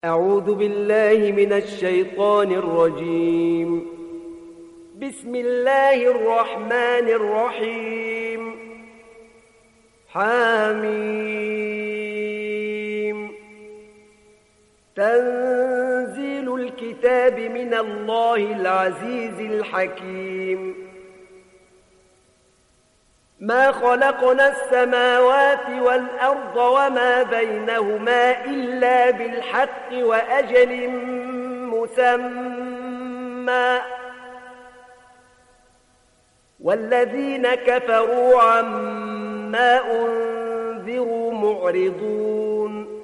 أعوذ بالله من الشيطان الرجيم. بسم الله الرحمن الرحيم. حميم. تنزيل الكتاب من الله العزيز الحكيم. ما خلقنا السماوات والأرض وما بينهما إلا بالحق وأجل مسمى، والذين كفروا عما أنذروا معرضون.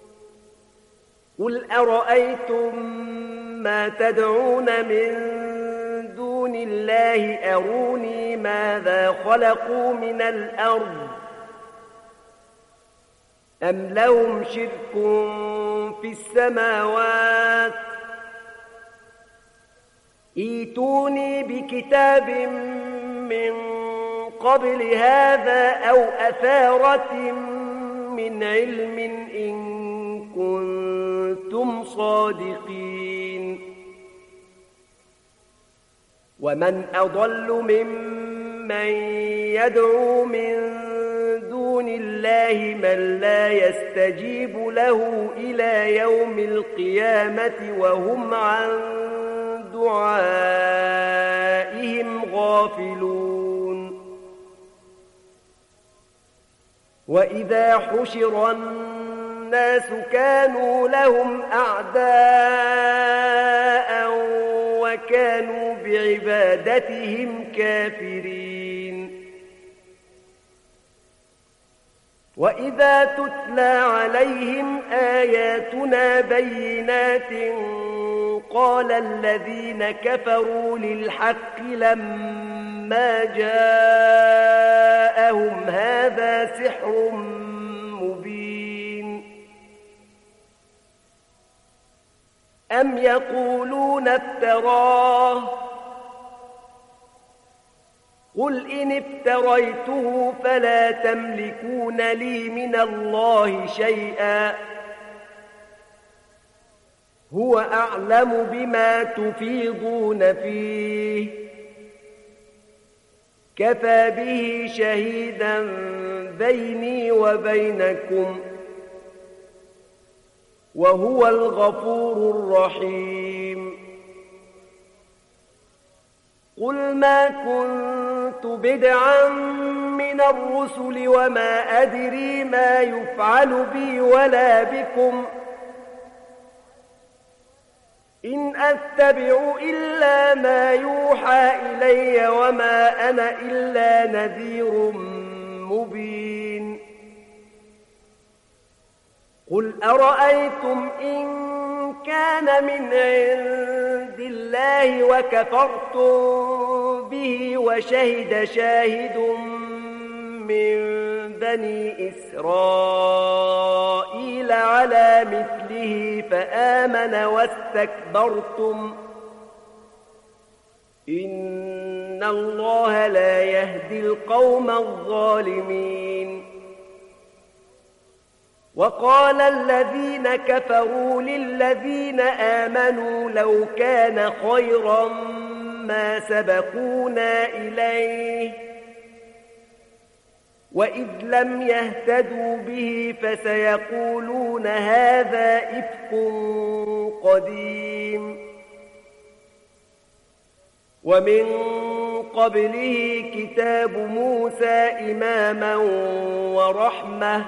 قل أرأيتم ما تدعون من دون الله أروني ماذا خلقوا من الأرض أم لهم شرك في السماوات ائتوني بكتاب من قبل هذا أو أثارة من علم إن كنتم صادقين. ومن أضل ممن يدعو من دون الله من لا يستجيب له إلى يوم القيامة وهم عن دعائهم غافلون. وإذا حشر الناس كانوا لهم أعداء وكانوا بعبادتهم كافرين. وإذا تتلى عليهم آياتنا بينات قال الذين كفروا للحق لما جاءهم هذا سحر مبين. أم يقولون افتراه قل إن افتريته فلا تملكون لي من الله شيئا هو أعلم بما تفيضون فيه كفى به شهيدا بيني وبينكم وهو الغفور الرحيم. قل ما كنت بدعا من الرسل وما أدري ما يفعل بي ولا بكم إن أتبع إلا ما يوحى إلي وما أنا إلا نذير مبين. قل أرأيتم إن كان من عند الله وكفرتم به وشهد شاهد من بني إسرائيل على مثله فآمن واستكبرتم إن الله لا يهدي القوم الظالمين. وقال الذين كفروا للذين آمنوا لو كان خيرا ما سبقونا إليه وإذ لم يهتدوا به فسيقولون هذا إفك قديم. ومن قبله كتاب موسى إماما ورحمة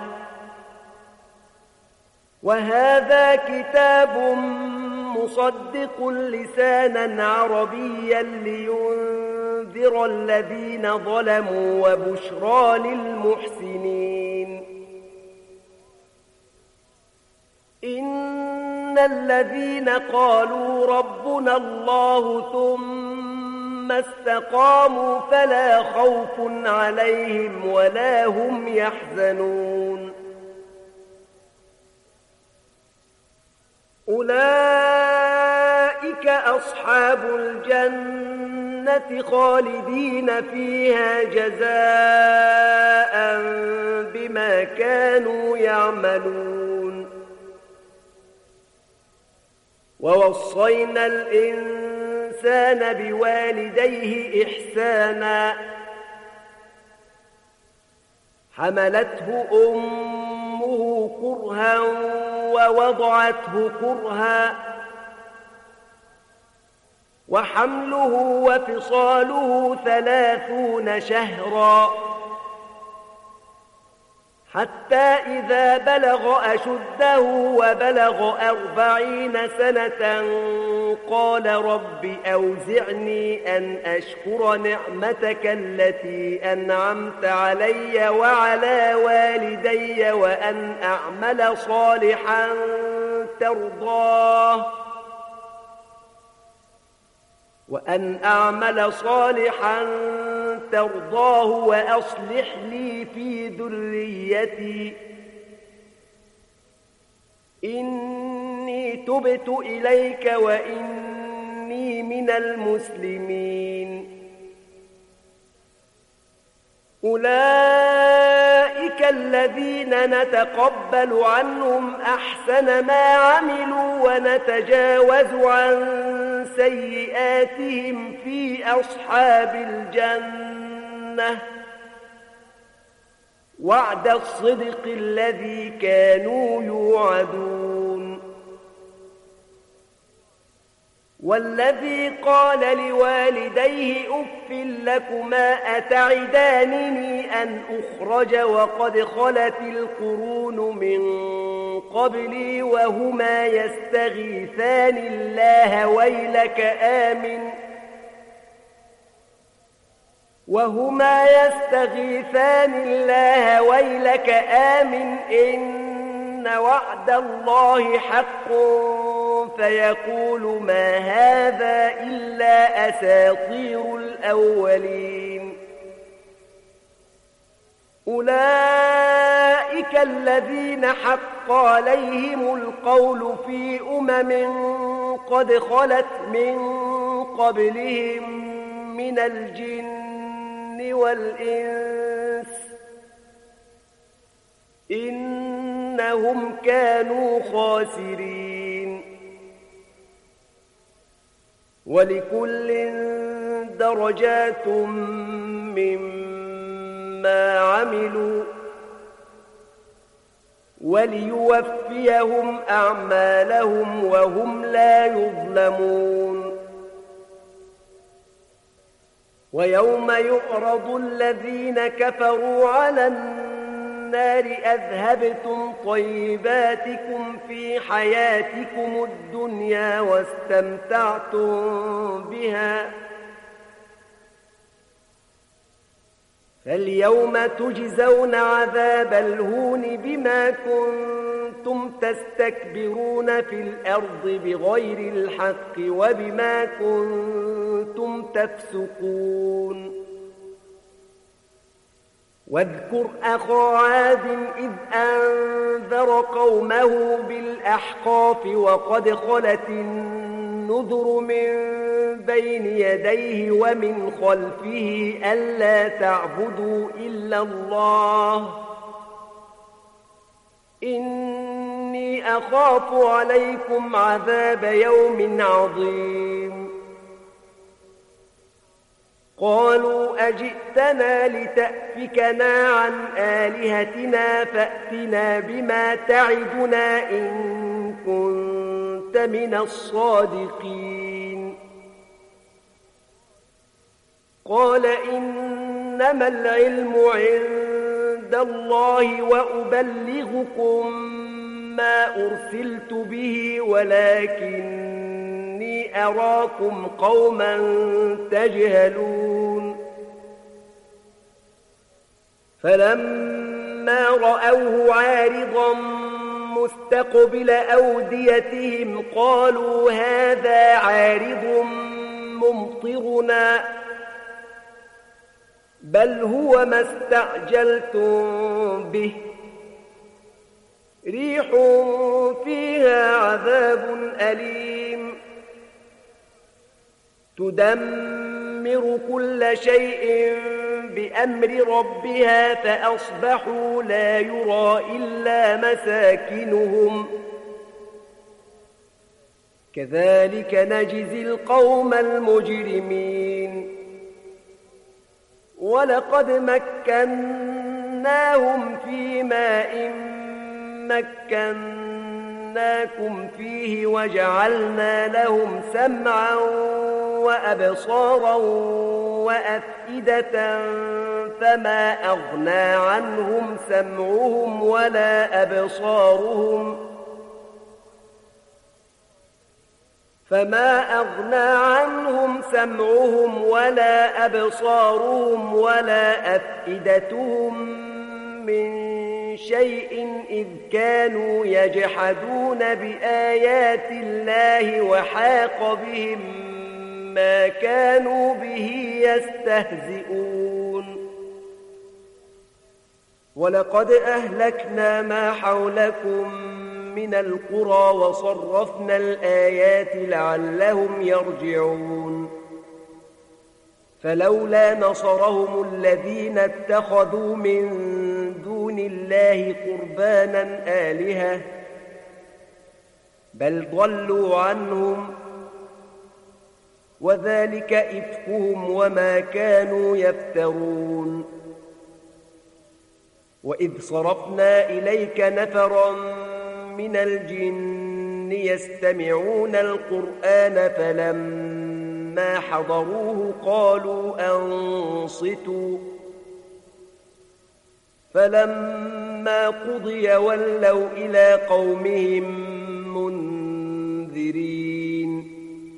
وهذا كتاب مصدق لسانا عربيا لينذر الذين ظلموا وبشرى للمحسنين. إن الذين قالوا ربنا الله ثم استقاموا فلا خوف عليهم ولا هم يحزنون. أولئك أصحاب الجنة خالدين فيها جزاء بما كانوا يعملون. ووصينا الإنسان بوالديه إحسانا حملته أمه كرها ووضعته كرها وحمله وفصاله 30 شهرا حتى إذا بلغ أشده وبلغ 40 سنة قال رب أوزعني أن أشكر نعمتك التي أنعمت علي وعلى والدي وأن أعمل صالحا ترضاه وأصلح لي في ذريتي إني تبت إليك وإني من المسلمين. أولئك الذين نتقبل عنهم أحسن ما عملوا ونتجاوز عن سيئاتهم في أصحاب الجنة وعد الصدق الذي كانوا يوعدون. والذي قال لوالديه أف لكما أتعدانني أن أخرج وقد خلت القرون من قبلي وهما يستغيثان الله ويلك آمن إن وعد الله حق فيقول ما هذا إلا أساطير الأولين. أولئك الذين حق عليهم القول في قد خلت من قبلهم من الجن والإنس إنهم كانوا خاسرين. ولكل درجات مما عملوا وليوفيهم أعمالهم وهم لا يظلمون. ويوم يعرض الذين كفروا على النار أذهبتم طيباتكم في حياتكم الدنيا واستمتعتم بها فاليوم تجزون عذاب الهون بما كنتم تستكبرون في الأرض بغير الحق وبما كنتم تفسقون. واذكر أخا عاد إذ أنذر قومه بالأحقاف وقد خلت النذر من بين يديه ومن خلفه ألا تعبدوا إلا الله إني أخاف عليكم عذاب يوم عظيم. قالوا أجئتنا لتأفكنا عن آلهتنا فأتنا بما تعدنا إن كنت من الصادقين. قال إنما العلم عند الله وأبلغكم ما أرسلت به ولكني أراكم قوما تجهلون. فلما رأوه عارضا مستقبل أوديتهم قالوا هذا عارض ممطرنا بل هو ما استعجلتم به ريح فيها عذاب أليم تدمر كل شيء بأمر ربها فأصبحوا لا يرى إلا مساكنهم كذلك نجزي القوم المجرمين ولقد مكناهم في ماء مكناكم فيه وجعلنا لهم سمعا وأبصارا وأفئدة فما أغنى عنهم سمعهم ولا أبصارهم ولا أفئدتهم من شيء إذ كانوا يجحدون بآيات الله وحاق بهم ما كانوا به يستهزئون ولقد أهلكنا ما حولكم من القرى وصرفنا الآيات لعلهم يرجعون فلولا نصرهم الذين اتخذوا من دون الله قربانا آلهة بل ضلوا عنهم وذلك إفكهم وما كانوا يفترون وإذ صرفنا إليك نفرا من الجن يستمعون القرآن فلما حضروه قالوا أنصتوا فلما قضي ولوا إلى قومهم منذرين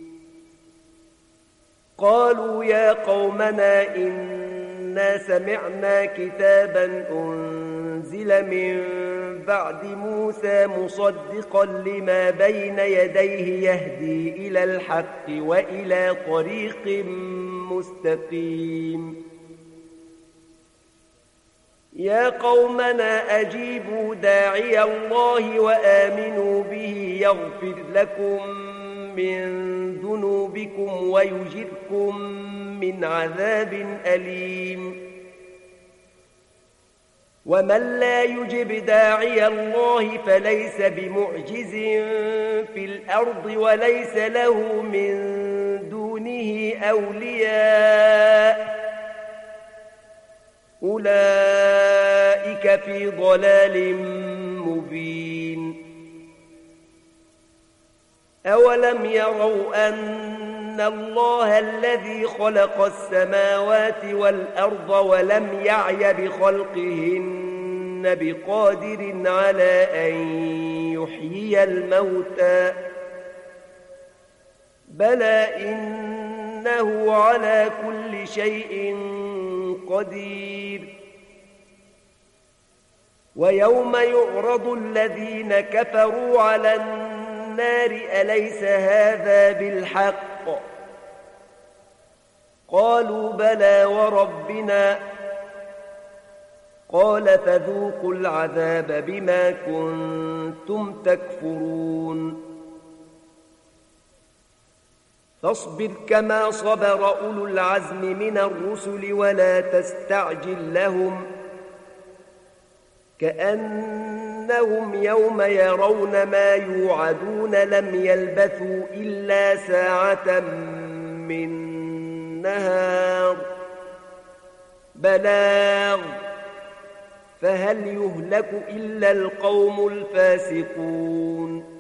قالوا يا قومنا إنا سمعنا كتابا أنزل من بعد موسى مصدقا لما بين يديه يهدي إلى الحق وإلى طريق مستقيم يا قومنا أجيبوا داعي الله وآمنوا به يغفر لكم من ذنوبكم ويجركم من عذاب أليم ومن لا يجب داعي الله فليس بمعجز في الأرض وليس له من دونه أولياء أولئك في ضلال مبين أولم يروا أن الله الذي خلق السماوات والأرض ولم يعي بخلقهن بقادر على أن يحيي الموتى بلى إنه على كل شيء قدير ويوم يعرض الذين كفروا على النار أليس هذا بالحق قالوا بلى وربنا قال فذوقوا العذاب بما كنتم تكفرون فاصبر كما صبر أولو العزم من الرسل ولا تستعجل لهم كأنهم يوم يرون ما يوعدون لم يلبثوا إلا ساعة من نهار بلاغ فهل يهلك إلا القوم الفاسقون